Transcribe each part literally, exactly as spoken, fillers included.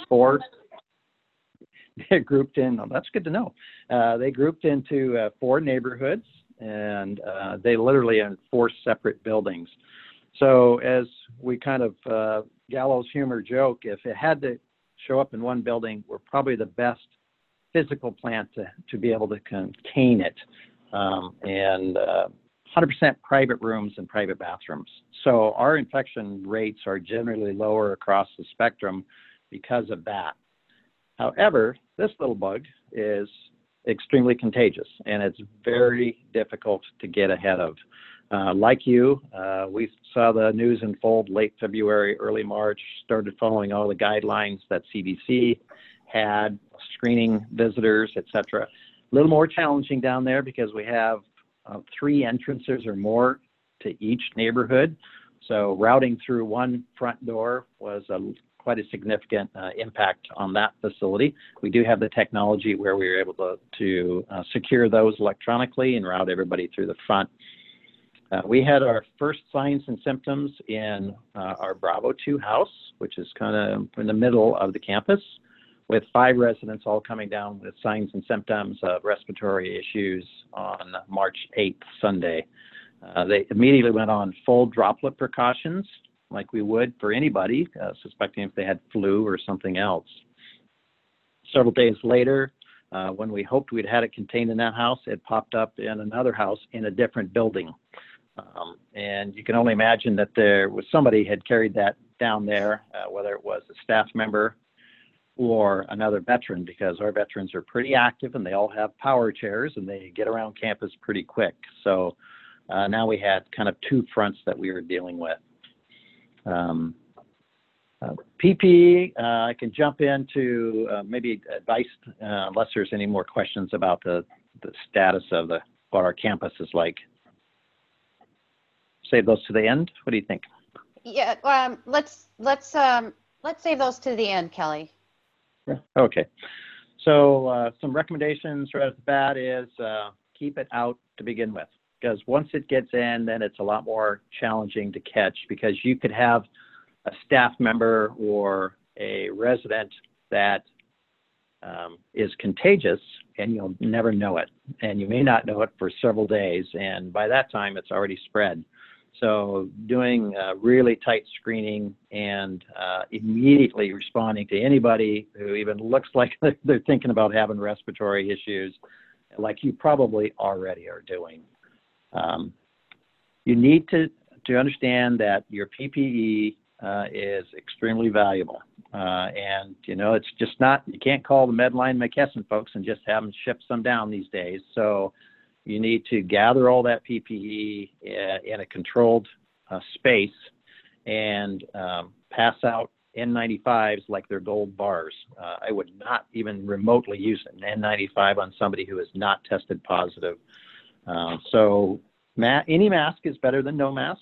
four. They grouped in. Oh, that's good to know. Uh, they grouped into uh, four neighborhoods, and uh, they literally are in four separate buildings. So as we kind of uh, gallows humor joke, if it had to show up in one building, we're probably the best physical plant to, to be able to contain it. Um, and uh, one hundred percent private rooms and private bathrooms. So our infection rates are generally lower across the spectrum because of that. However, this little bug is extremely contagious, and it's very difficult to get ahead of. Uh, like you, uh, we saw the news unfold late February, early March, started following all the guidelines that C D C had, screening visitors, et cetera. A little more challenging down there because we have uh, three entrances or more to each neighborhood. So routing through one front door was a, quite a significant uh, impact on that facility. We do have the technology where we were able to, to uh, secure those electronically and route everybody through the front. Uh, we had our first signs and symptoms in uh, our Bravo two house, which is kind of in the middle of the campus, with five residents all coming down with signs and symptoms of respiratory issues on March eighth, Sunday. Uh, they immediately went on full droplet precautions, like we would for anybody, uh, suspecting if they had flu or something else. Several days later, uh, when we hoped we'd had it contained in that house, it popped up in another house in a different building. Um, and you can only imagine that there was somebody had carried that down there, uh, whether it was a staff member or another veteran, because our veterans are pretty active and they all have power chairs and they get around campus pretty quick. So uh, now we had kind of two fronts that we were dealing with. Um, uh, P P E, uh, I can jump into uh, maybe advice, uh, unless there's any more questions about the, the status of the what our campus is like. Save those to the end. What do you think? Yeah, um, let's let's um, let's save those to the end, Kelly. Yeah. Okay. So uh, some recommendations right off the bat is uh, keep it out to begin with, because once it gets in, then it's a lot more challenging to catch, because you could have a staff member or a resident that um, is contagious and you'll never know it. And you may not know it for several days. And by that time, it's already spread. So doing uh, really tight screening and uh, immediately responding to anybody who even looks like they're thinking about having respiratory issues, like you probably already are doing. Um, you need to, to understand that your P P E uh, is extremely valuable. Uh, and, you know, it's just not, you can't call the Medline McKesson folks and just have them ship some down these days. So you need to gather all that P P E in a controlled uh, space and um, pass out N ninety-fives like they're gold bars. Uh, I would not even remotely use an N ninety-five on somebody who is not tested positive. Uh, so ma any mask is better than no mask.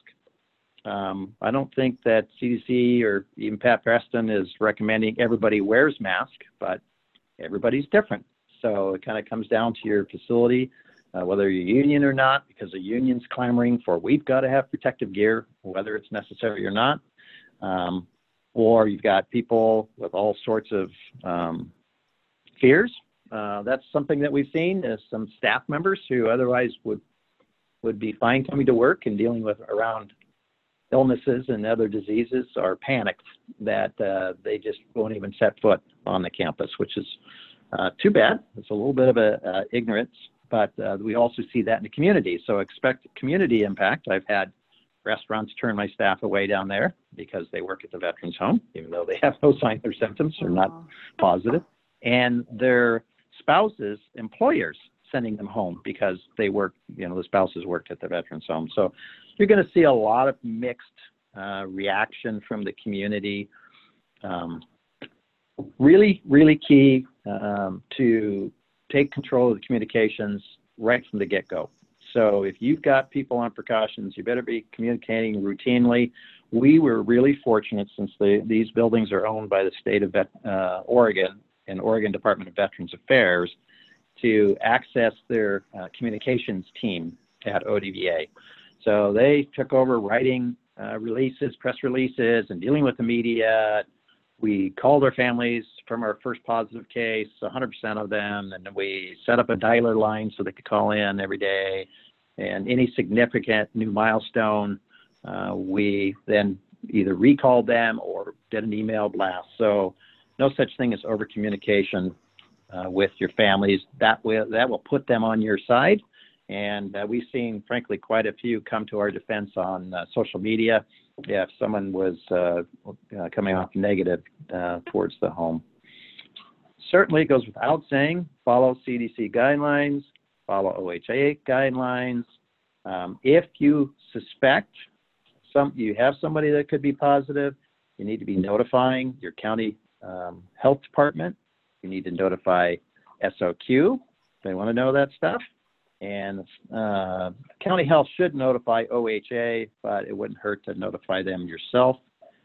Um, I don't think that C D C or even Pat Preston is recommending everybody wears mask, but everybody's different. So it kind of comes down to your facility. Uh, whether you're union or not, because the union's clamoring for we've got to have protective gear, whether it's necessary or not. Um, or you've got people with all sorts of um, fears. Uh, that's something that we've seen is some staff members who otherwise would would be fine coming to work and dealing with around illnesses and other diseases are panicked that uh, they just won't even set foot on the campus, which is uh, too bad. It's a little bit of a uh, ignorance. But uh, we also see that in the community. So expect community impact. I've had restaurants turn my staff away down there because they work at the Veterans Home, even though they have no signs or symptoms or not positive. And their spouses, employers, sending them home because they work, you know, the spouses worked at the Veterans Home. So you're going to see a lot of mixed uh, reaction from the community. Um, really, really key um, to take control of the communications right from the get-go. So if you've got people on precautions, you better be communicating routinely. We were really fortunate, since the, these buildings are owned by the state of Vet, uh, Oregon and Oregon Department of Veterans Affairs, to access their uh, communications team at O D V A. So they took over writing uh, releases, press releases, and dealing with the media. We called our families from our first positive case, one hundred percent of them, and then we set up a dialer line so they could call in every day. And any significant new milestone, uh, we then either recalled them or did an email blast. So no such thing as over communication uh, with your families. That will, that will put them on your side. And uh, we've seen, frankly, quite a few come to our defense on uh, social media if someone was uh, uh, coming off negative uh, towards the home. Certainly, it goes without saying, follow C D C guidelines, follow O H A guidelines. Um, if you suspect some, you have somebody that could be positive, you need to be notifying your county um, health department. You need to notify S O Q. They want to know that stuff. And uh, county health should notify O H A, but it wouldn't hurt to notify them yourself.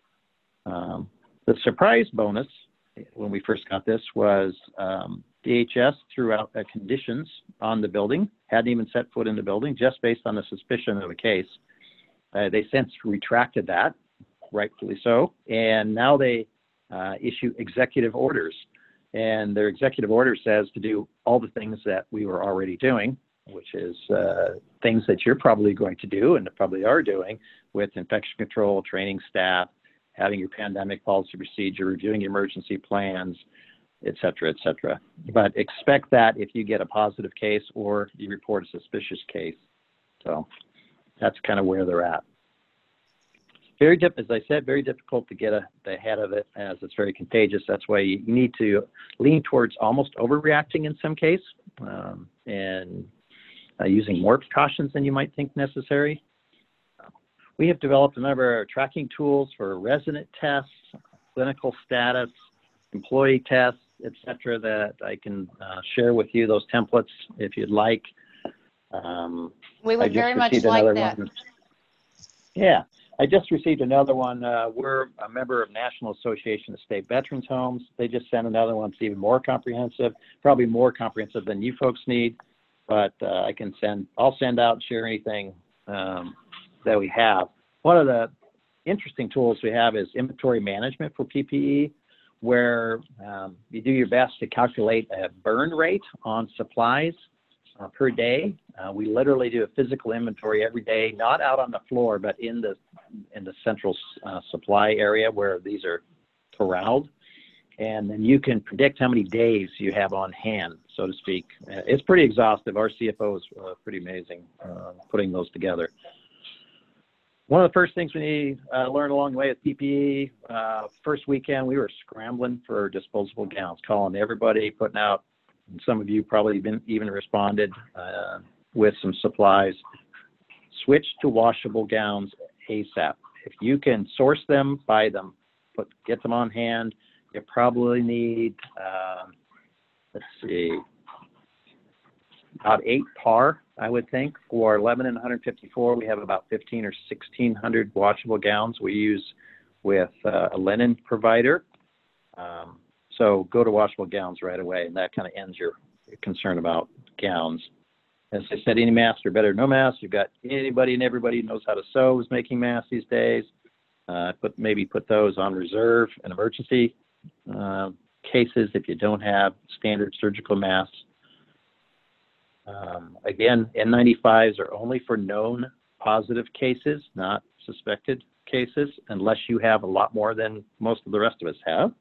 Um, the surprise bonus when we first got this was um, D H S threw out uh, conditions on the building, hadn't even set foot in the building, just based on the suspicion of a case. Uh, they since retracted that, rightfully so, and now they uh, issue executive orders. And their executive order says to do all the things that we were already doing, which is uh, things that you're probably going to do and probably are doing with infection control, training staff, having your pandemic policy procedure, reviewing emergency plans, et cetera, et cetera. But expect that if you get a positive case or you report a suspicious case. So that's kind of where they're at. Very diff- as I said, very difficult to get a, ahead of it as it's very contagious. That's why you need to lean towards almost overreacting in some case um, and uh, using more precautions than you might think necessary. We have developed a number of tracking tools for resident tests, clinical status, employee tests, et cetera, that I can uh, share with you those templates if you'd like. Um, We I would just very much received like another that. one. Yeah, I just received another one. Uh, we're a member of National Association of State Veterans Homes. They just sent another one that's even more comprehensive, probably more comprehensive than you folks need. But uh, I can send, I'll send out and share anything um, that we have. One of the interesting tools we have is inventory management for P P E, where um, you do your best to calculate a burn rate on supplies uh, per day. Uh, we literally do a physical inventory every day, not out on the floor, but in the in the central uh, supply area where these are corralled. And then you can predict how many days you have on hand, so to speak. Uh, it's pretty exhaustive. Our C F O is uh, pretty amazing uh, putting those together. One of the first things we need to uh, learn along the way with P P E, uh, first weekend we were scrambling for disposable gowns, calling everybody, putting out, and some of you probably been, even responded uh, with some supplies. Switch to washable gowns ASAP. If you can source them, buy them, put, get them on hand. You probably need, um, let's see, about eight par, I would think. For Lebanon one fifty-four, we have about fifteen or sixteen hundred washable gowns we use with uh, a linen provider. Um, so go to washable gowns right away, and that kind of ends your, your concern about gowns. As I said, any mask are better than no mask. You've got anybody and everybody who knows how to sew is making masks these days. Uh, but maybe put those on reserve in emergency uh, cases if you don't have standard surgical masks. Um, again, N ninety-fives are only for known positive cases, not suspected cases, unless you have a lot more than most of the rest of us have.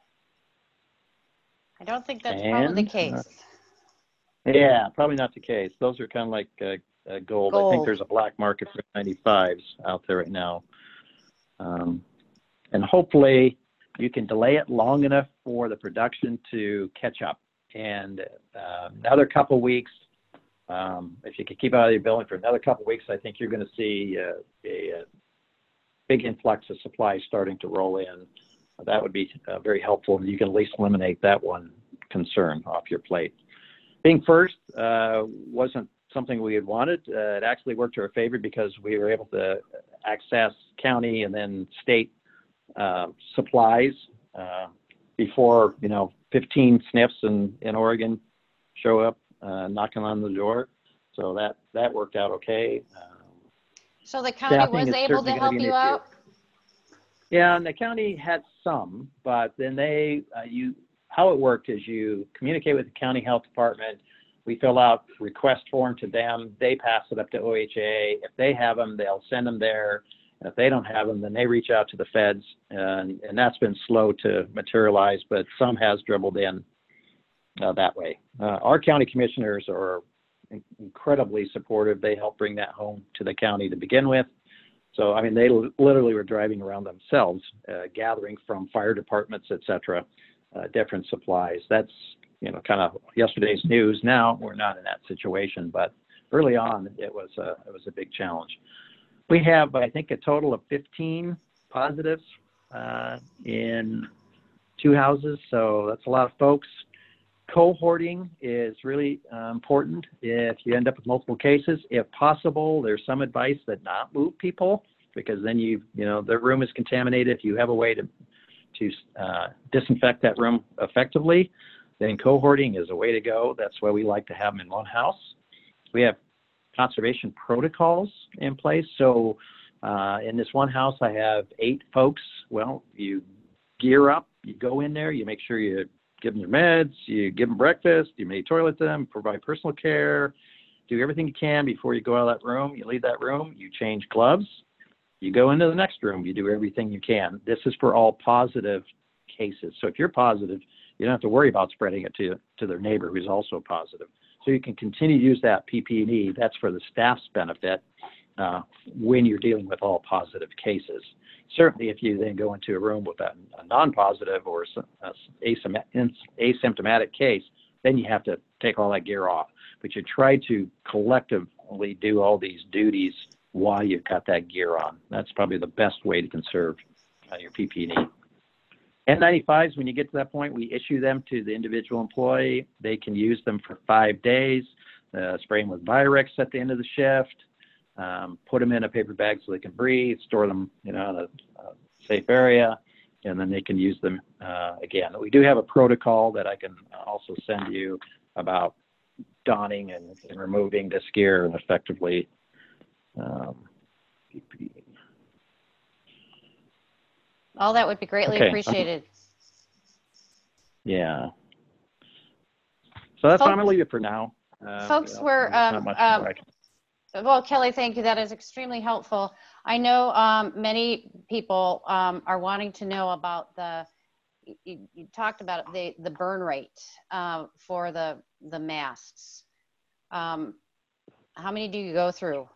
I don't think that's And, probably the case. Uh, yeah, probably not the case. Those are kind of like uh, uh, gold. Gold. I think there's a black market for ninety-fives out there right now. Um, and hopefully you can delay it long enough for the production to catch up. And uh, another couple weeks, um, if you could keep out of your building for another couple weeks, I think you're going to see uh, a, a big influx of supplies starting to roll in. That would be uh, very helpful, and you can at least eliminate that one concern off your plate. Being first uh, wasn't something we had wanted. Uh, it actually worked to our favor because we were able to access county and then state uh, supplies uh, before, you know, fifteen S N Fs in, in Oregon show up uh, knocking on the door. So that, that worked out okay. Um, So the county staffing was is able certainly to gonna help be an you issue. out? Yeah, and the county had some, but then they, uh, you, how it worked is you communicate with the county health department. We fill out request form to them. They pass it up to O H A. If they have them, they'll send them there. And if they don't have them, then they reach out to the feds. And, and that's been slow to materialize, but some has dribbled in uh, that way. Uh, our county commissioners are incredibly supportive. They help bring that home to the county to begin with. So, I mean, they l- literally were driving around themselves, uh, gathering from fire departments, et cetera, uh, different supplies. That's, you know, kind of yesterday's news. Now we're not in that situation, but early on it was a, it was a big challenge. We have, I think, a total of fifteen positives uh, in two houses, so that's a lot of folks. Cohorting is really uh, important if you end up with multiple cases. If possible, there's some advice that not move people, because then you, you know, the room is contaminated. If you have a way to to uh, disinfect that room effectively, then cohorting is a way to go. That's why we like to have them in one house. We have conservation protocols in place. So uh, in this one house, I have eight folks. Well, you gear up, you go in there, you make sure you give them their meds, you give them breakfast, you may toilet them, provide personal care, do everything you can before you go out of that room. You leave that room, you change gloves, you go into the next room, you do everything you can. This is for all positive cases. So if you're positive, you don't have to worry about spreading it to, to their neighbor who's also positive. So you can continue to use that P P E. That's for the staff's benefit uh, when you're dealing with all positive cases. Certainly, if you then go into a room with a, a non-positive or a asymptomatic case, then you have to take all that gear off. But you try to collectively do all these duties while you've got that gear on. That's probably the best way to conserve uh, your P P E. N ninety-fives, when you get to that point, we issue them to the individual employee. They can use them for five days, uh, spray them with Virex at the end of the shift, um, put them in a paper bag so they can breathe, store them, you know, in a, a safe area, and then they can use them uh, again. We do have a protocol that I can also send you about donning and, and removing this gear and effectively um, P P E. All that would be greatly Okay. appreciated. Yeah. So that's Folks, I'm gonna leave it for now. Uh, folks you know, were, there's not um, much um, more I can- well, Kelly, thank you. That is extremely helpful. I know um, many people um, are wanting to know about the, you, you talked about it, the, the burn rate uh, for the, the masks. Um, how many do you go through?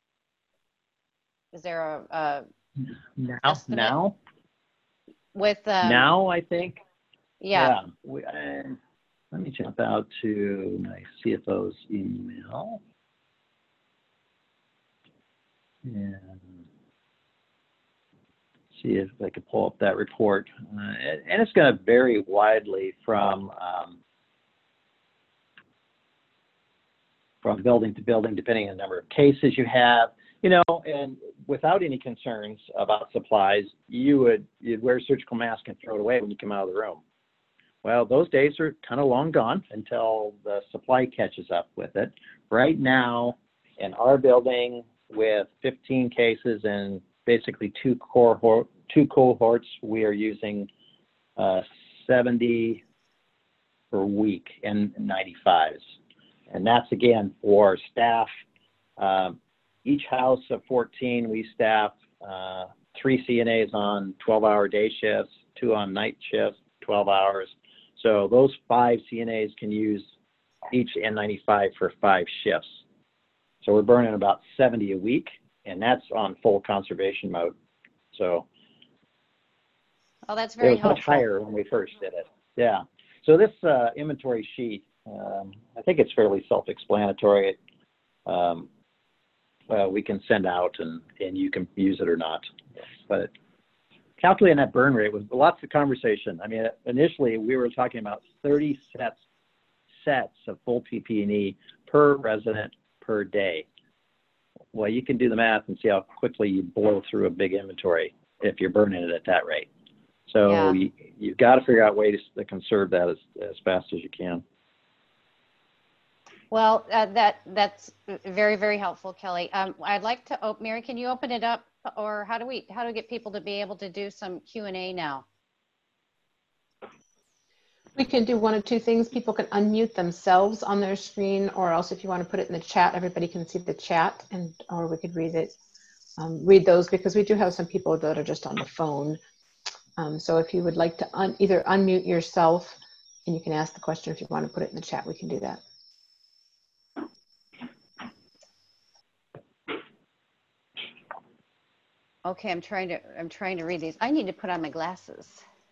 Is there a, a now estimate? now With um, now I think yeah, yeah we, uh, let me jump out to my C F O's email and see if I can pull up that report, uh, and, and it's going to vary widely from um, from building to building depending on the number of cases you have. You know, and without any concerns about supplies, you would you'd wear a surgical mask and throw it away when you come out of the room. Well, those days are kind of long gone until the supply catches up with it. Right now, in our building, with fifteen cases and basically two cohort two cohorts, we are using uh, seventy per week in ninety-fives, and that's again for staff. Um, Each house of fourteen, we staff uh, three C N As on twelve-hour day shifts, two on night shifts, twelve hours. So those five C N As can use each N ninety-five for five shifts. So we're burning about seventy a week, and that's on full conservation mode. So oh, that's it very was helpful. much higher when we first did it. Yeah. So this uh, inventory sheet, um, I think it's fairly self-explanatory. Um, Uh, we can send out and, and you can use it or not. But calculating that burn rate was lots of conversation. I mean, initially we were talking about thirty sets sets of full P P E per resident per day. Well, you can do the math and see how quickly you blow through a big inventory if you're burning it at that rate. So Yeah. you, you've got to figure out ways to conserve that as, as fast as you can. Well, uh, that that's very, very helpful, Kelly. Um, I'd like to open, Mary, can you open it up, or how do we, how do we get people to be able to do some Q and A now? We can do one of two things. People can unmute themselves on their screen, or else if you want to put it in the chat, everybody can see the chat, and or we could read it, um, read those, because we do have some people that are just on the phone. Um, so if you would like to un either unmute yourself, and you can ask the question. If you want to put it in the chat, we can do that. Okay, I'm trying to I'm trying to read these. I need to put on my glasses.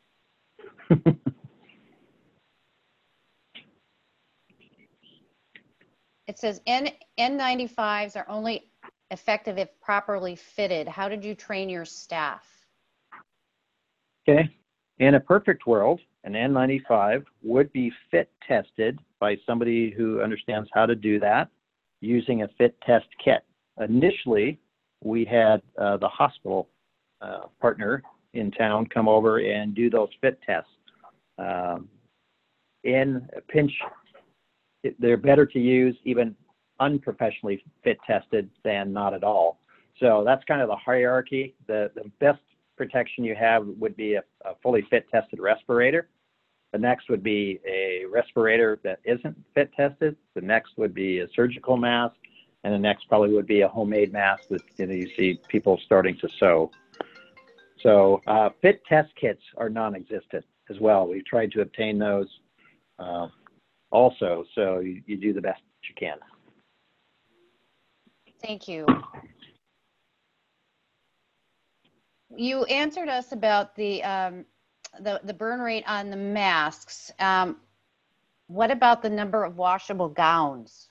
It says N N95s are only effective if properly fitted. How did you train your staff? Okay. In a perfect world, an N ninety-five would be fit tested by somebody who understands how to do that using a fit test kit. Initially, we had uh, the hospital uh, partner in town come over and do those fit tests. Um, in a pinch, it, they're better to use even unprofessionally fit tested than not at all. So that's kind of the hierarchy. The, the best protection you have would be a, a fully fit tested respirator. The next would be a respirator that isn't fit tested. The next would be a surgical mask. And the next probably would be a homemade mask that, you know, you see people starting to sew. So uh, fit test kits are non-existent as well. We've tried to obtain those uh, also, so you, you do the best that you can. Thank you. You answered us about the um, the, the burn rate on the masks. Um, what about the number of washable gowns?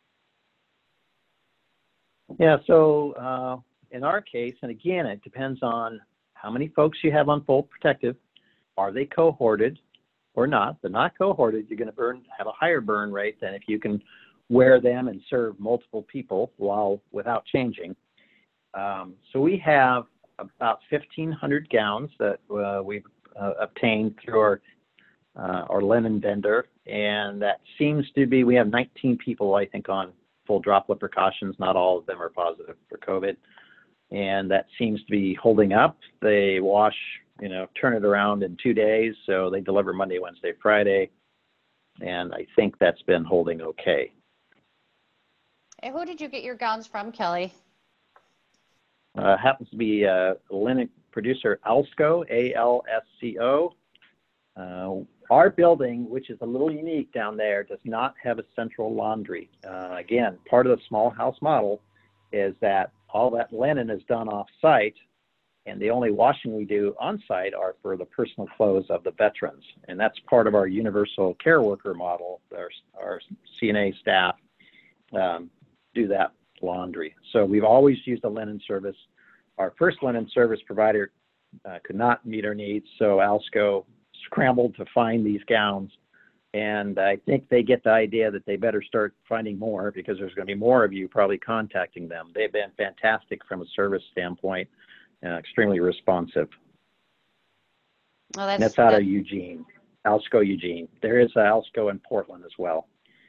Yeah, so uh, in our case, and again, it depends on how many folks you have on full protective. Are they cohorted or not? If they're not cohorted, you're going to burn have a higher burn rate than if you can wear them and serve multiple people while without changing. Um, so we have about fifteen hundred gowns that uh, we've uh, obtained through our uh, our linen vendor, and that seems to be, we have nineteen people, I think, on full droplet precautions. Not all of them are positive for COVID, and that seems to be holding up. They wash, you know, turn it around in two days, so they deliver Monday, Wednesday, Friday, and I think that's been holding okay. Hey, who did you get your gowns from, Kelly? Uh, happens to be uh, linen producer Alsco, A L S C O. Uh, our building, which is a little unique down there, does not have a central laundry. Uh, again, part of the small house model is that all that linen is done off site, and the only washing we do on site are for the personal clothes of the veterans. And that's part of our universal care worker model. Our, our C N A staff um, do that laundry. So we've always used a linen service. Our first linen service provider uh, could not meet our needs, so Alsco scrambled to find these gowns, and I think they get the idea that they better start finding more, because there's going to be more of you probably contacting them. They've been fantastic from a service standpoint, uh, extremely responsive. Well, that's, that's out that's... of Eugene, Alsco Eugene. There is Alsco in Portland as well.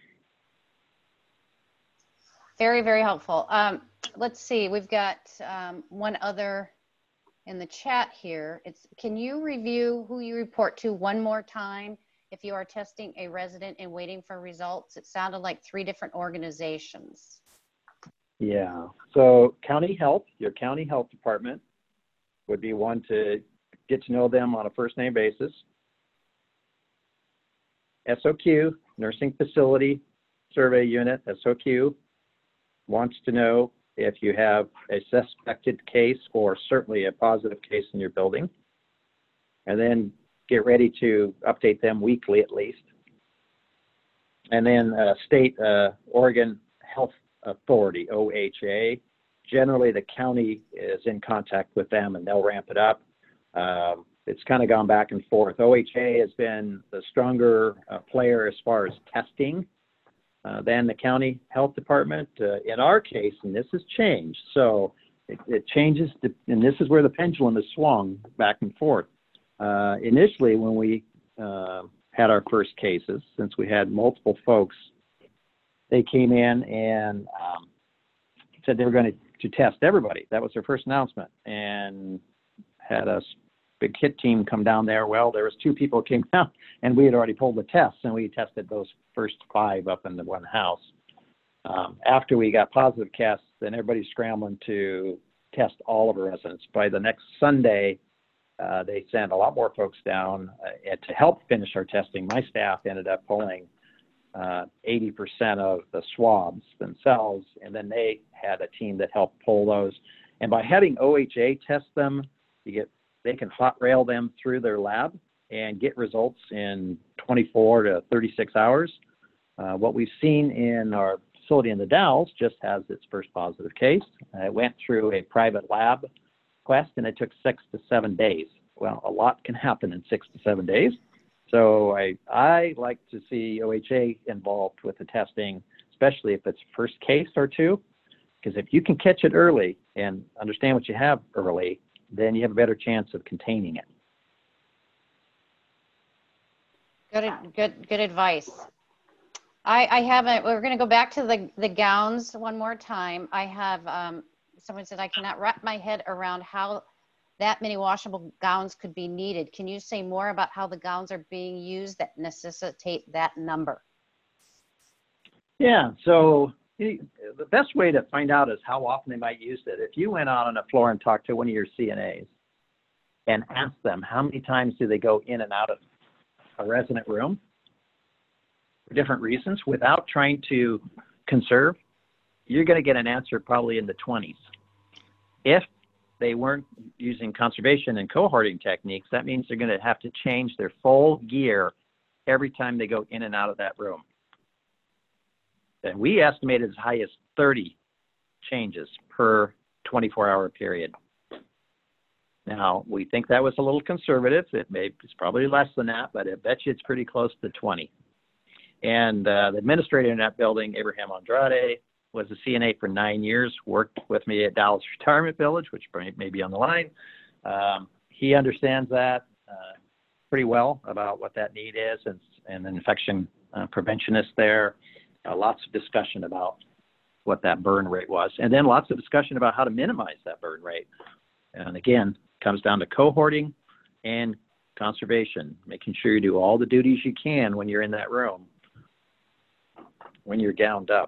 Very, very helpful. Um, let's see, we've got um, one other in the chat here. It's, can you review who you report to one more time if you are testing a resident and waiting for results? It sounded like three different organizations. Yeah, so county health, your county health department would be one to get to know them on a first name basis. S O Q, nursing facility survey unit, S O Q, wants to know if you have a suspected case or certainly a positive case in your building, and then get ready to update them weekly at least. And then uh, state uh, Oregon Health Authority, O H A, generally the county is in contact with them and they'll ramp it up. Um, it's kind of gone back and forth. O H A has been the stronger uh, player as far as testing Uh, than the county health department. Uh, in our case, and this has changed, so it, it changes, to, and this is where the pendulum has swung back and forth. Uh, initially, when we uh, had our first cases, since we had multiple folks, they came in and um, said they were going to, to test everybody. That was their first announcement, and had us big hit team come down there. Well, there was two people came down, and we had already pulled the tests, and we tested those first five up in the one house. Um, after we got positive tests, then everybody's scrambling to test all of our residents. By the next Sunday, uh, they sent a lot more folks down uh, to help finish our testing. My staff ended up pulling uh, eighty percent of the swabs themselves, and then they had a team that helped pull those. And by having O H A test them, you get they can hot rail them through their lab and get results in twenty-four to thirty-six hours. Uh, what we've seen in our facility in the Dalles just has its first positive case. Uh, it went through a private lab quest, and it took six to seven days. Well, a lot can happen in six to seven days. So I, I like to see O H A involved with the testing, especially if it's first case or two, because if you can catch it early and understand what you have early, then you have a better chance of containing it. Good, good, good advice. I, I haven't, we're going to go back to the, the gowns one more time. I have, um, someone said, I cannot wrap my head around how that many washable gowns could be needed. Can you say more about how the gowns are being used that necessitate that number? Yeah, so the best way to find out is how often they might use it. If you went out on the floor and talked to one of your C N As and asked them how many times do they go in and out of a resident room for different reasons without trying to conserve, you're going to get an answer probably in the twenties. If they weren't using conservation and cohorting techniques, that means they're going to have to change their full gear every time they go in and out of that room. And we estimate as high as thirty changes per twenty-four hour period. Now, we think that was a little conservative. It may, it's probably less than that, but I bet you it's pretty close to twenty. And uh, the administrator in that building, Abraham Andrade, was a C N A for nine years, worked with me at Dallas Retirement Village, which may be on the line. Um, he understands that uh, pretty well about what that need is, and, and an infection uh, preventionist there. Uh, lots of discussion about what that burn rate was, and then lots of discussion about how to minimize that burn rate. And again, it comes down to cohorting and conservation, making sure you do all the duties you can when you're in that room, when you're gowned up.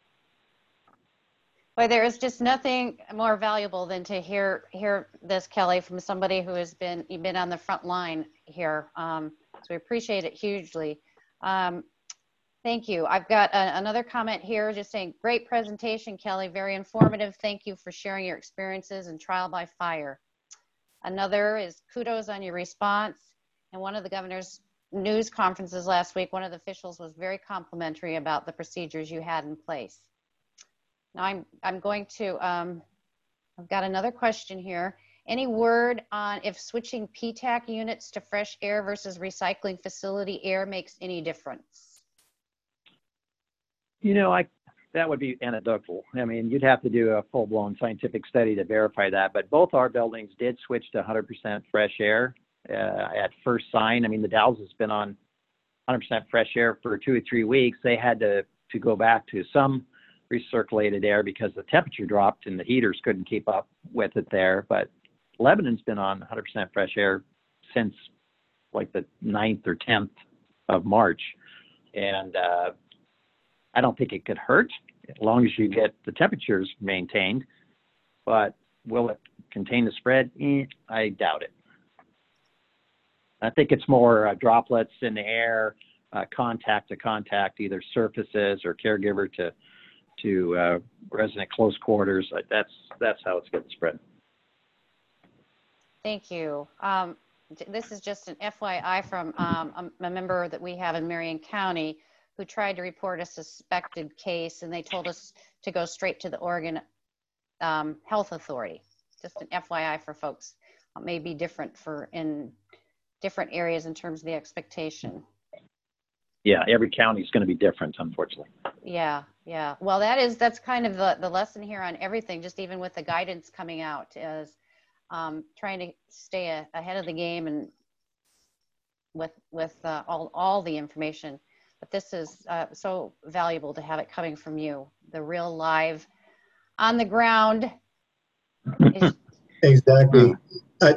Boy, there is just nothing more valuable than to hear hear this, Kelly, from somebody who has been you've been on the front line here. Um, so we appreciate it hugely. Um, thank you. I've got a, another comment here just saying, great presentation, Kelly, very informative. Thank you for sharing your experiences in trial by fire. Another is kudos on your response. And one of the governor's news conferences last week, one of the officials was very complimentary about the procedures you had in place. Now I'm, I'm going to, um, I've got another question here. Any word on if switching P TAC units to fresh air versus recycling facility air makes any difference? You know, I, that would be anecdotal. I mean, you'd have to do a full-blown scientific study to verify that, but both our buildings did switch to one hundred percent fresh air uh, at first sign. I mean, the Dalles has been on one hundred percent fresh air for two or three weeks. They had to, to go back to some recirculated air because the temperature dropped and the heaters couldn't keep up with it there. But Lebanon's been on one hundred percent fresh air since like the ninth or tenth of March. And uh, I don't think it could hurt as long as you get the temperatures maintained. But will it contain the spread? Eh, I doubt it. I think it's more uh, droplets in the air, uh, contact to contact, either surfaces or caregiver to to uh, resident close quarters. That's that's how it's going to spread. Thank you. Um, this is just an F Y I from um, a, a member that we have in Marion County who tried to report a suspected case, and they told us to go straight to the Oregon um, Health Authority. Just an F Y I for folks. It may be different for in different areas in terms of the expectation. Yeah, every county is going to be different, unfortunately. Yeah, yeah. Well, that is, that's kind of the, the lesson here on everything, just even with the guidance coming out, is um, trying to stay a, ahead of the game and with, with uh, all, all the information. But this is uh, so valuable to have it coming from you, the real live, on the ground. Exactly. I,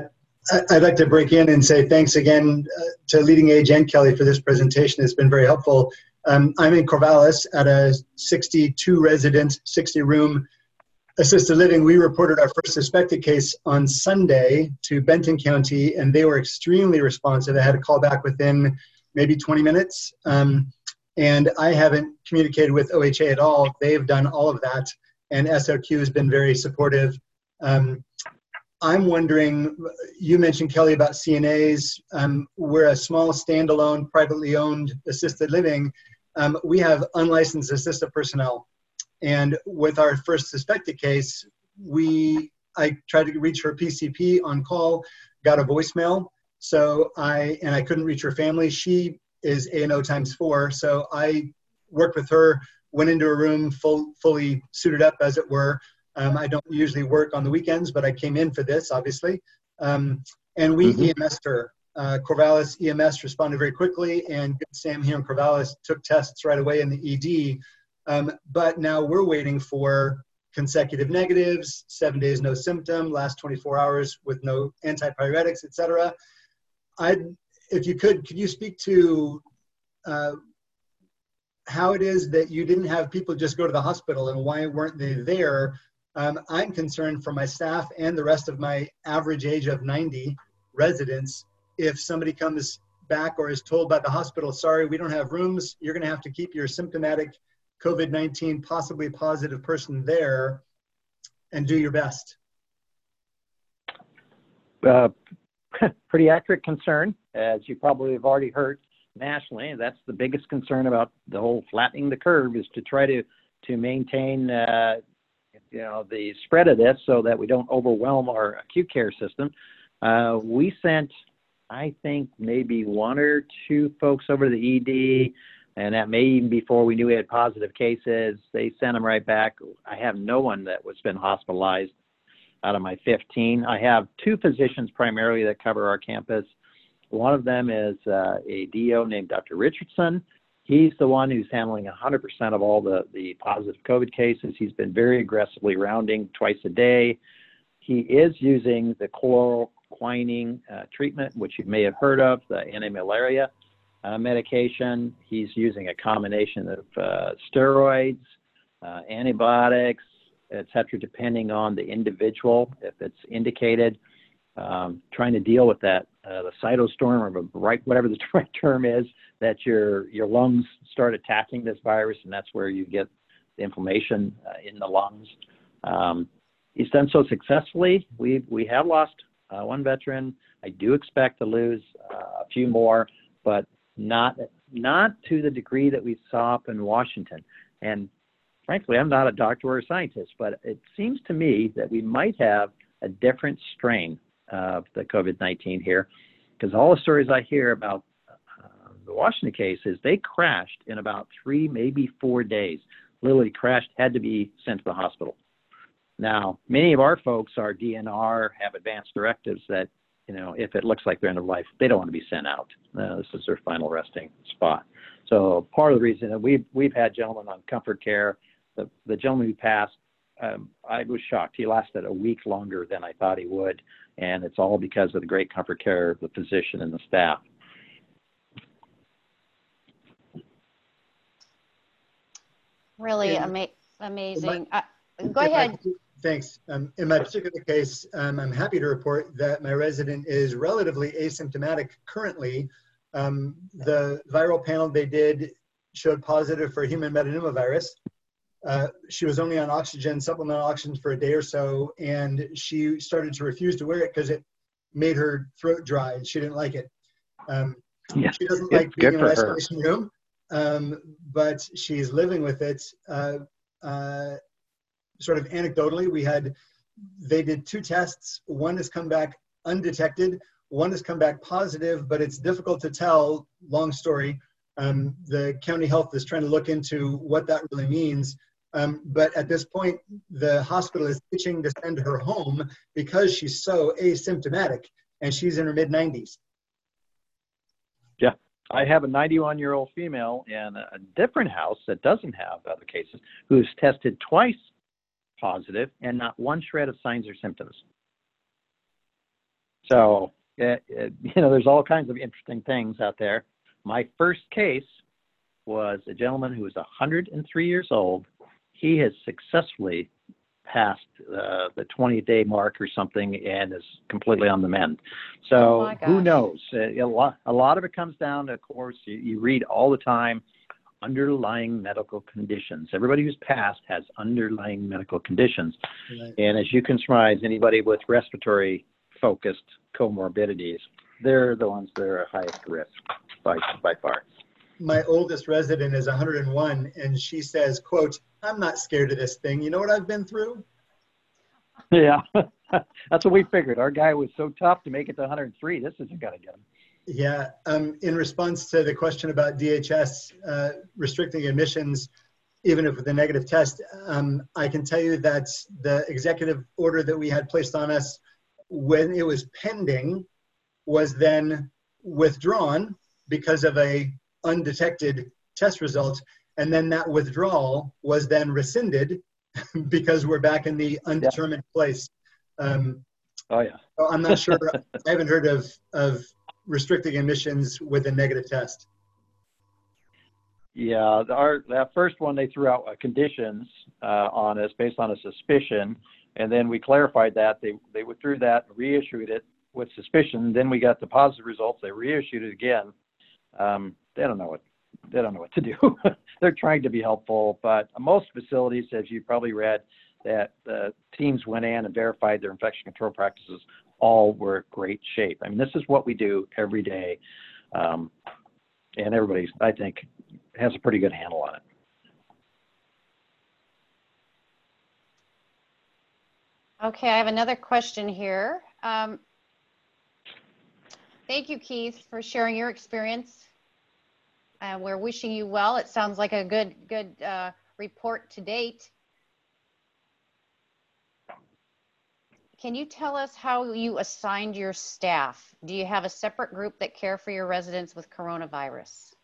I'd like to break in and say thanks again uh, to Leading Age and Kelly for this presentation. It's been very helpful. Um, I'm in Corvallis at a sixty-two resident, sixty room assisted living. We reported our first suspected case on Sunday to Benton County, and they were extremely responsive. I had a call back within maybe twenty minutes. Um, and I haven't communicated with O H A at all. They've done all of that, and S O Q has been very supportive. Um, I'm wondering, you mentioned, Kelly, about C N As. Um, we're a small, standalone, privately owned assisted living. Um, we have unlicensed assistive personnel. And with our first suspected case, we I tried to reach her P C P on call, got a voicemail. So I, and I couldn't reach her family. She is A and O times four. So I worked with her, went into a room full, fully suited up, as it were. Um, I don't usually work on the weekends, but I came in for this, obviously. Um, and we Mm-hmm. E M S'd her. Uh, Corvallis E M S responded very quickly, and Good Sam here in Corvallis took tests right away in the E D. Um, but now we're waiting for consecutive negatives, seven days no symptom, last twenty-four hours with no antipyretics, et cetera. I'd, if you could, could you speak to uh, how it is that you didn't have people just go to the hospital, and why weren't they there? Um, I'm concerned for my staff and the rest of my average age of ninety residents. If somebody comes back or is told by the hospital, sorry, we don't have rooms, you're gonna have to keep your symptomatic COVID nineteen possibly positive person there and do your best. Uh, pretty accurate concern, as you probably have already heard nationally. That's the biggest concern about the whole flattening the curve, is to try to to maintain uh, you know, the spread of this so that we don't overwhelm our acute care system. Uh, we sent, I think, maybe one or two folks over to the E D, and that may even before we knew we had positive cases. They sent them right back. I have no one that was been hospitalized out of my fifteen. I have two physicians primarily that cover our campus. One of them is uh, a D O named Doctor Richardson. He's the one who's handling one hundred percent of all the, the positive COVID cases. He's been very aggressively rounding twice a day. He is using the chloroquine uh, treatment, which you may have heard of, the anti-malaria uh, medication. He's using a combination of uh, steroids, uh, antibiotics, et cetera, depending on the individual, if it's indicated. Um, trying to deal with that, uh, the cytostorm, or the right, whatever the right term is, that your your lungs start attacking this virus, and that's where you get the inflammation uh, in the lungs. Um, he's done so successfully. We we have lost uh, one veteran. I do expect to lose uh, a few more, but not not to the degree that we saw up in Washington. And frankly, I'm not a doctor or a scientist, but it seems to me that we might have a different strain of the COVID nineteen here, because all the stories I hear about uh, the Washington case is they crashed in about three, maybe four days. Literally crashed, had to be sent to the hospital. Now, many of our folks are D N R, have advanced directives that, you know, if it looks like they're end of life, they don't want to be sent out. Uh, this is their final resting spot. So part of the reason that we've, we've had gentlemen on comfort care. The, the gentleman who passed, um, I was shocked. He lasted a week longer than I thought he would. And it's all because of the great comfort care of the physician and the staff. Really Yeah. ama- amazing. My, uh, go if I- ahead. Thanks. Um, in my particular case, um, I'm happy to report that my resident is relatively asymptomatic currently. Um, the viral panel they did showed positive for human metapneumovirus. Uh, she was only on oxygen, supplemental oxygen for a day or so, and she started to refuse to wear it because it made her throat dry, and she didn't like it. Um, Yeah, she doesn't good, like being good in for an her. isolation room, um, but she's living with it. Uh, uh, sort of anecdotally, we had, they did two tests. One has come back undetected. One has come back positive, but it's difficult to tell, long story. Um, the county health is trying to look into what that really means. Um, but at this point, the hospital is pitching to send her home because she's so asymptomatic, and she's in her mid nineties. Yeah, I have a ninety-one-year-old female in a different house that doesn't have other cases, who's tested twice positive and not one shred of signs or symptoms. So, uh, uh, you know, there's all kinds of interesting things out there. My first case was a gentleman who was one hundred three years old. He has successfully passed uh, the twenty-day mark or something and is completely on the mend. So Oh my who gosh. knows? A, a, lot, a lot of it comes down to, of course, you, you read all the time, underlying medical conditions. Everybody who's passed has underlying medical conditions. Right. And as you can surmise, anybody with respiratory-focused comorbidities, they're the ones that are at highest risk by, by far. My oldest resident is one hundred one, and she says, quote, "I'm not scared of this thing. You know what I've been through?" Yeah, that's what we figured. Our guy was so tough to make it to one hundred three. This isn't going to get him. Yeah. Um, in response to the question about D H S uh, restricting admissions, even if with a negative test, um, I can tell you that the executive order that we had placed on us when it was pending was then withdrawn because of a undetected test result. And then that withdrawal was then rescinded because we're back in the undetermined place. Um, Oh, yeah. so I'm not sure. I haven't heard of, of restricting admissions with a negative test. Yeah, our that first one, they threw out uh, conditions uh, on us based on a suspicion, and then we clarified that. They, they withdrew that, reissued it with suspicion. Then we got the positive results. They reissued it again. Um, they don't know what they don't know what to do. They're trying to be helpful, but most facilities, as you probably read, that the teams went in and verified their infection control practices, all were in great shape. I mean, this is what we do every day, um, and everybody, I think, has a pretty good handle on it. Okay, I have another question here. Um, thank you, Keith, for sharing your experience. And we're wishing you well. It sounds like a good, good uh, report to date. Can you tell us how you assigned your staff? Do you have a separate group that care for your residents with coronavirus?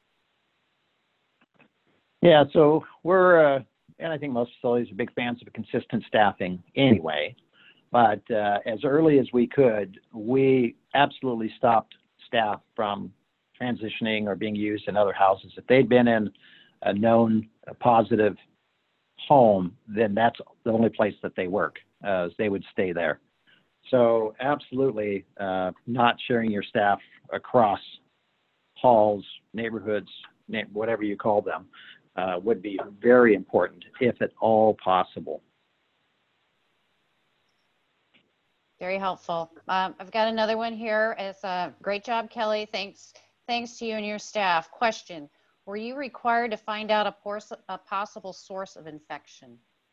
Yeah, so we're, uh, and I think most facilities are big fans of consistent staffing anyway. But uh, as early as we could, we absolutely stopped staff from transitioning or being used in other houses. If they'd been in a known uh, positive home, then that's the only place that they work. Uh, they would stay there. So absolutely uh, not sharing your staff across halls, neighborhoods, whatever you call them, uh, would be very important, if at all possible. Very helpful. Um, I've got another one here. It's a great job, Kelly. Thanks. Thanks to you and your staff. Question: were you required to find out a, pors- a possible source of infection?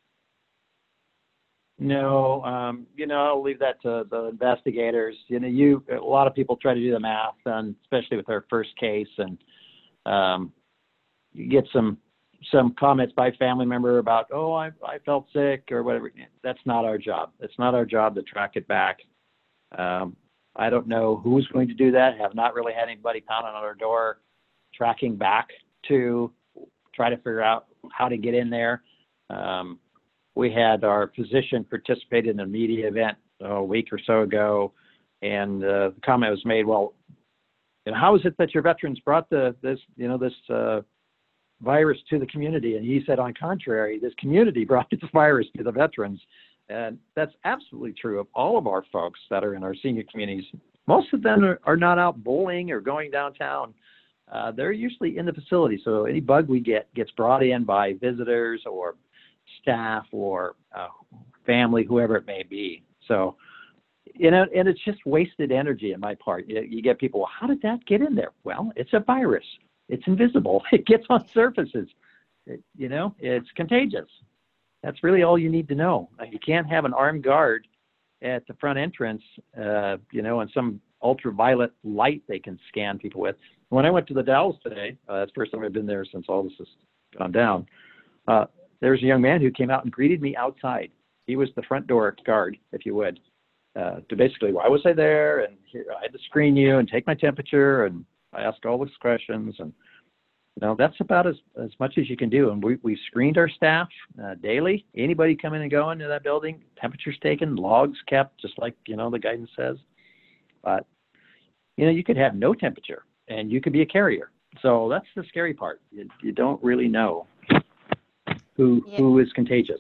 No, um, you know, I'll leave that to the investigators. You know, you a lot of people try to do the math, and especially with our first case, and um, you get some some comments by family member about, oh, I, I felt sick or whatever. That's not our job. It's not our job to track it back. Um, I don't know who's going to do that. Have not really had anybody pounding on our door, tracking back to try to figure out how to get in there. Um, we had our physician participate in a media event a week or so ago, and uh, the comment was made, well, you know, how is it that your veterans brought the this, you know, this uh, virus to the community? And he said, on contrary, this community brought this virus to the veterans. And that's absolutely true of all of our folks that are in our senior communities. Most of them are, are not out bowling or going downtown. Uh, they're usually in the facility. So any bug we get gets brought in by visitors or staff or uh, family, whoever it may be. So, you know, and it's just wasted energy on my part. You, you get people, well, how did that get in there? Well, it's a virus. It's invisible. It gets on surfaces. It, you know, it's contagious. That's really all you need to know. You can't have an armed guard at the front entrance, uh, you know, and some ultraviolet light they can scan people with. When I went to the Dalles today, uh, that's the first time I've been there since all this has gone down. Uh, there's a young man who came out and greeted me outside. He was the front door guard, if you would, uh, to basically, why was I there? And here, I had to screen you and take my temperature, and I asked all those questions. And, you know, that's about as, as much as you can do. And we, we screened our staff uh, daily. Anybody coming and going to that building, temperatures taken, logs kept, just like, you know, the guidance says. but you know, you could have no temperature and you could be a carrier. So that's the scary part. You, you don't really know who Yeah. who is contagious.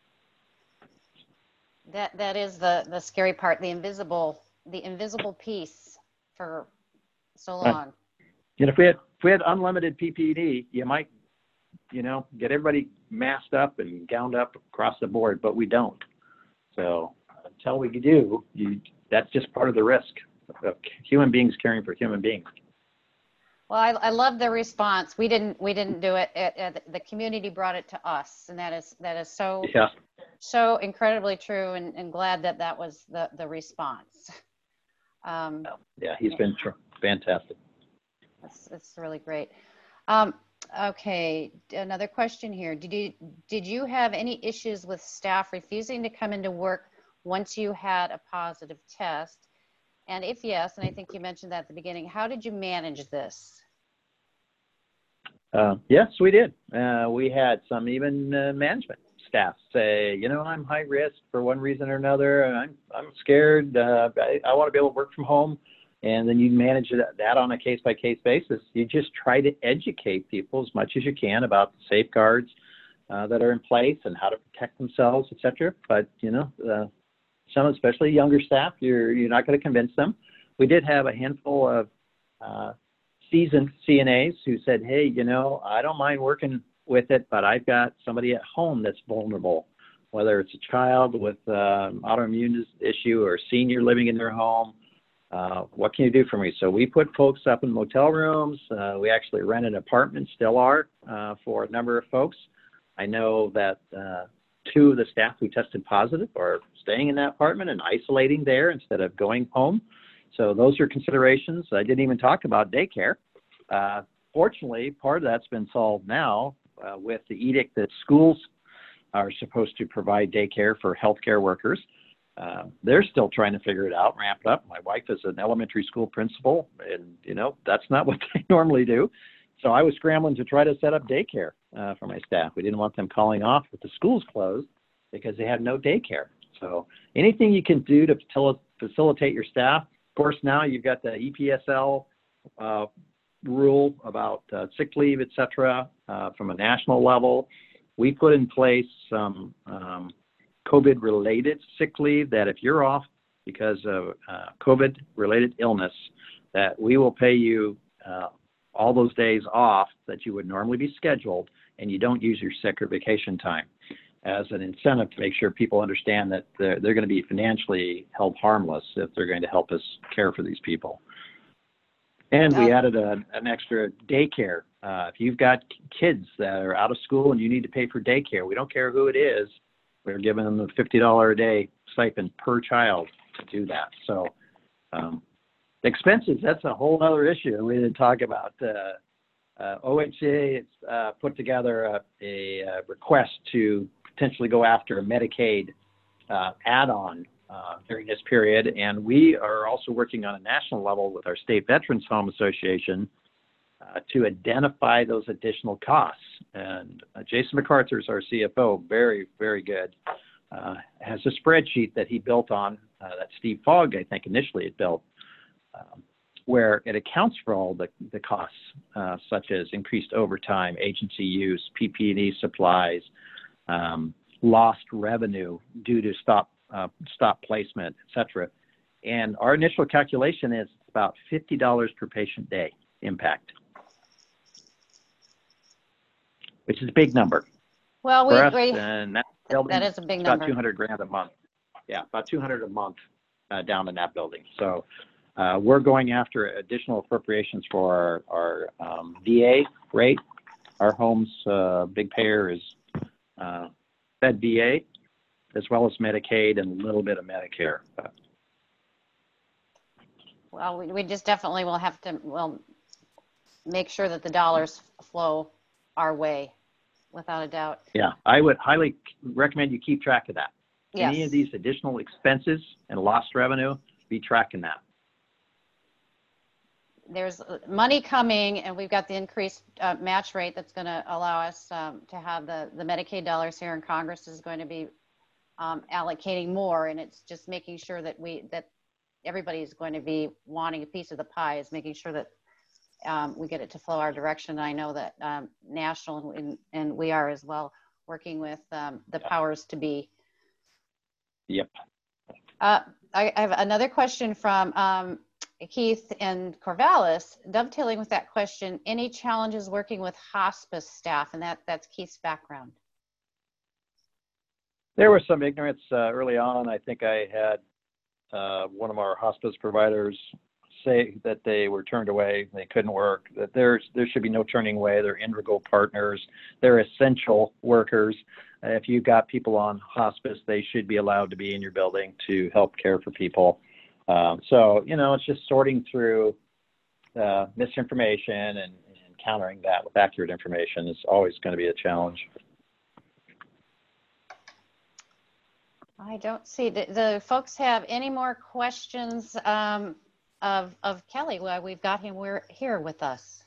That that is the the scary part, the invisible the invisible piece for so Right. long. You know, if we had if we had unlimited P P E, you might, you know, get everybody masked up and gowned up across the board, but we don't. So until we do, you that's just part of the risk of human beings caring for human beings. Well, I, I love the response. We didn't we didn't do it. It, it. The community brought it to us, and that is that is so Yeah. so incredibly true, and, and glad that that was the the response. Um, Yeah, he's been tr- fantastic. It's, it's really great. Um, okay, another question here. Did you did you have any issues with staff refusing to come into work once you had a positive test? And if yes, and I think you mentioned that at the beginning, how did you manage this? Uh, yes, we did. Uh, we had some even uh, management staff say, you know, I'm high risk for one reason or another, and I'm I'm scared. Uh, I, I want to be able to work from home. And then you manage that, that on a case-by-case basis. You just try to educate people as much as you can about the safeguards uh, that are in place and how to protect themselves, et cetera. But, you know, uh, some, especially younger staff, you're you're not going to convince them. We did have a handful of uh, seasoned C N As who said, hey, you know, I don't mind working with it, but I've got somebody at home that's vulnerable, whether it's a child with uh, autoimmune issue or a senior living in their home. Uh, what can you do for me? So we put folks up in motel rooms. Uh, we actually rent an apartment, still are, uh, for a number of folks. I know that uh, two of the staff who tested positive are staying in that apartment and isolating there instead of going home. So those are considerations. I didn't even talk about daycare. Uh, fortunately, part of that's been solved now uh, with the edict that schools are supposed to provide daycare for healthcare workers. Uh, they're still trying to figure it out, ramp it up. My wife is an elementary school principal, and, you know, that's not what they normally do. So I was scrambling to try to set up daycare uh, for my staff. We didn't want them calling off with the schools closed because they had no daycare. So anything you can do to facilitate your staff. Of course, now you've got the E P S L uh, rule about uh, sick leave, et cetera, uh, from a national level. We put in place some um, COVID-related sick leave that if you're off because of uh, COVID-related illness, that we will pay you uh, all those days off that you would normally be scheduled, and you don't use your sick or vacation time as an incentive to make sure people understand that they're, they're going to be financially held harmless if they're going to help us care for these people. And we Uh, added a, an extra daycare. Uh, if you've got kids that are out of school and you need to pay for daycare, we don't care who it is, we're giving them a fifty dollars a day stipend per child to do that. So um, expenses, that's a whole other issue we didn't talk about. Uh, uh, O H A has uh, put together a, a, a request to potentially go after a Medicaid uh, add-on uh, during this period. And we are also working on a national level with our State Veterans Home Association uh, to identify those additional costs. And uh, Jason MacArthur's our C F O, very, very good, uh, has a spreadsheet that he built on uh, that Steve Fogg, I think, initially had built, um, where it accounts for all the, the costs, uh, such as increased overtime, agency use, P P E supplies, um, lost revenue due to stop uh, stop placement, et cetera. And our initial calculation is about fifty dollars per patient day impact, which is a big number Well, for we, us. we And that building that is a big is about number. two hundred grand a month. Yeah, about two hundred a month uh, down in that building. So uh, we're going after additional appropriations for our, our um, V A rate. Our home's uh, big payer is uh, Fed V A, as well as Medicaid and a little bit of Medicare. But Well, we, we just definitely will have to, well, make sure that the dollars flow our way, without a doubt. yeah, I would highly recommend you keep track of that. Yes. Any of these additional expenses and lost revenue, be tracking that. There's money coming, and we've got the increased uh, match rate that's going to allow us um, to have the, the Medicaid dollars here, and Congress is going to be um, allocating more, and it's just making sure that we that everybody's going to be wanting a piece of the pie, is making sure that um, we get it to flow our direction. I know that um, national and, and we are as well working with um, the powers to be. Yep. Uh, I, I have another question from um, Keith and Corvallis, dovetailing with that question. Any challenges working with hospice staff? And that, that's Keith's background. There was some ignorance uh, early on. I think I had uh, one of our hospice providers say that they were turned away, they couldn't work, that there's there should be no turning away. They're integral partners. They're essential workers. Uh, if you've got people on hospice, they should be allowed to be in your building to help care for people. Um, so, you know, it's just sorting through uh, misinformation and, and countering that with accurate information is always going to be a challenge. I don't see, the, the folks have any more questions um, of, of Kelly while we've got him we're here with us?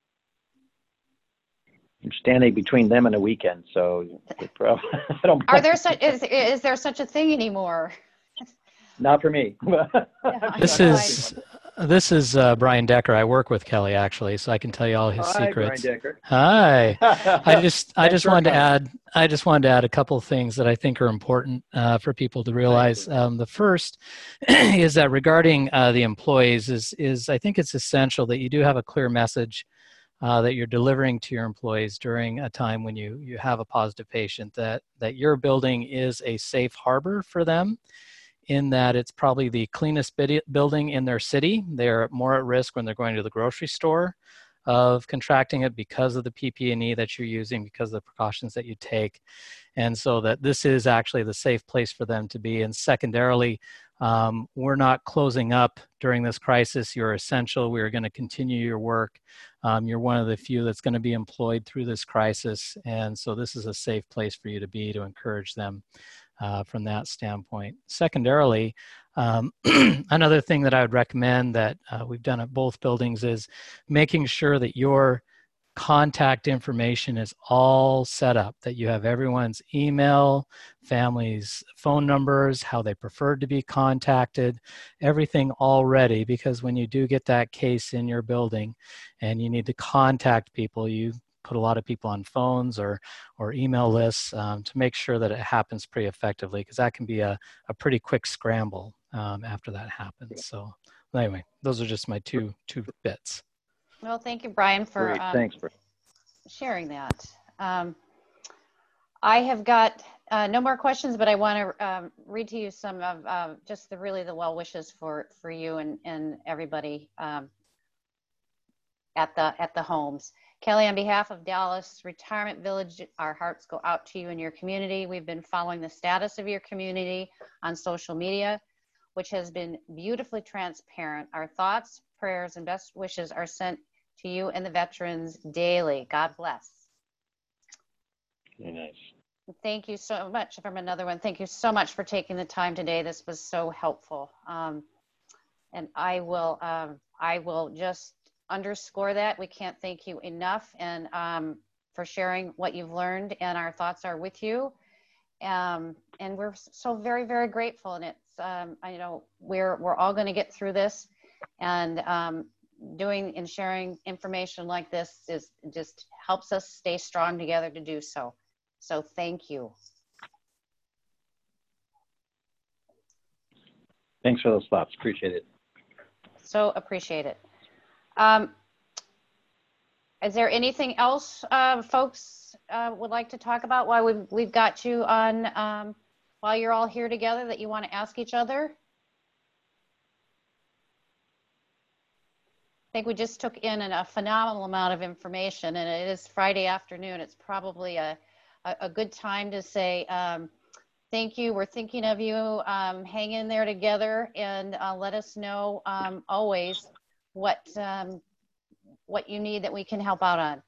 I'm standing between them and a weekend, so probably, I don't. Are there such, is, is there such a thing anymore? Not for me. This is this is uh, Brian Decker. I work with Kelly actually, so I can tell you all his Hi, secrets. Brian Decker. Hi. I just I just wanted to coming. add I just wanted to add a couple of things that I think are important uh, for people to realize. Um, the first is that regarding uh, the employees is is I think it's essential that you do have a clear message uh, that you're delivering to your employees during a time when you you have a positive patient, that that your building is a safe harbor for them, in that it's probably the cleanest building in their city. They're more at risk when they're going to the grocery store of contracting it because of the P P E that you're using, because of the precautions that you take. And so that this is actually the safe place for them to be. And secondarily, um, we're not closing up during this crisis. You're essential. We are going to continue your work. Um, you're one of the few that's going to be employed through this crisis. And so this is a safe place for you to be, to encourage them Uh, from that standpoint. Secondarily, um, another thing that I would recommend that uh, we've done at both buildings is making sure that your contact information is all set up, that you have everyone's email, family's phone numbers, how they prefer to be contacted, everything all ready, because when you do get that case in your building and you need to contact people, you put a lot of people on phones or or email lists um, to make sure that it happens pretty effectively, because that can be a, a pretty quick scramble um, after that happens. So anyway, those are just my two two bits. Well, thank you, Brian, for Great. um, Thanks, Brian. sharing that. Um, I have got uh, no more questions, but I want to um, read to you some of uh, just the really the well wishes for for you and and everybody um, at the at the homes. Kelly, on behalf of Dallas Retirement Village, our hearts go out to you and your community. We've been following the status of your community on social media, which has been beautifully transparent. Our thoughts, prayers, and best wishes are sent to you and the veterans daily. God bless. Very nice. Thank you so much. From another one, thank you so much for taking the time today. This was so helpful. Um, and I will, um, I will just underscore that. We can't thank you enough, and um, for sharing what you've learned, and our thoughts are with you. Um, and we're so very, very grateful. And it's, um, I know we're, we're all going to get through this, and um, doing and sharing information like this is just helps us stay strong together to do so. So thank you. Thanks for those thoughts. Appreciate it. So appreciate it. Um, is there anything else uh, folks uh, would like to talk about while we've, we've got you on, um, while you're all here together, that you want to ask each other? I think we just took in a phenomenal amount of information, and it is Friday afternoon. It's probably a, a, a good time to say um, thank you. We're thinking of you. Um, hang in there together, and uh, let us know um, always what um, what you need that we can help out on.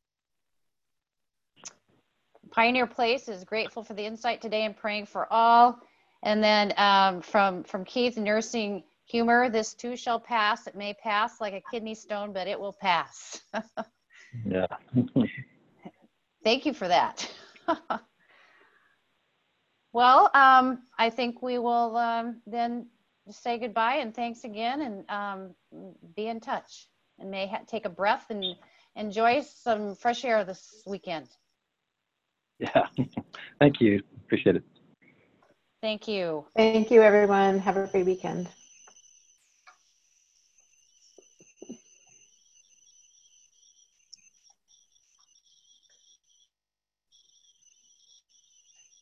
Pioneer Place is grateful for the insight today and praying for all. And then um, from from Keith, nursing humor, this too shall pass. It may pass like a kidney stone, but it will pass. Yeah. Thank you for that. Well, um, I think we will um, then just say goodbye and thanks again, and um, be in touch. And may ha- take a breath and enjoy some fresh air this weekend. Yeah. Thank you. Appreciate it. Thank you. Thank you, everyone. Have a great weekend.